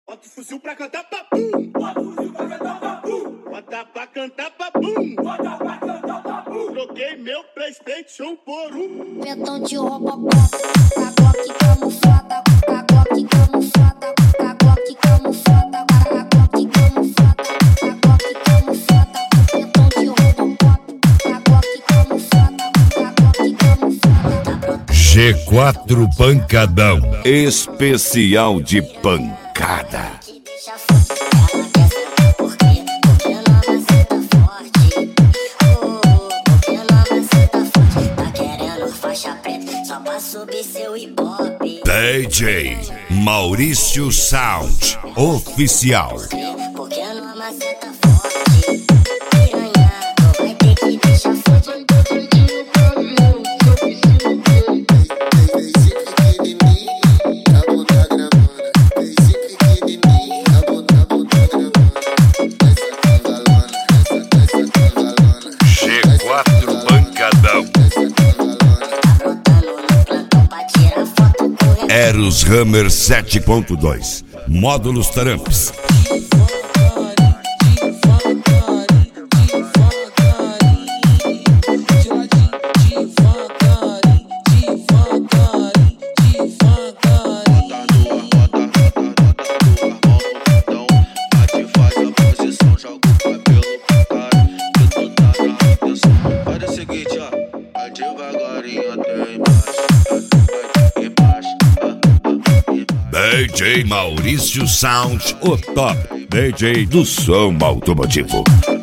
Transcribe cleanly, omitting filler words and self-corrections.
Bota o fuzil pra cantar papum. Bota o fuzil pra cantar papum. Bota pra cantar papum. Bota pra cantar papum. Troquei meu PlayStation por um. Pentão de Robocop, Glock camuflada, Glock camuflada, Glock camuflada, Glock camuflada, Glock camuflada. Pentão de Robocop, Glock camuflada, Glock camuflada. G4 Pancadão, especial de pancada. DJ Maurício Sound Oficial. Porque não maceta forte, piranha, tu vai ter que deixar forte. G4 Pancadão. Eros Hammer 7.2 Módulos Taramps. DJ Maurício Sound, o top DJ do som automotivo.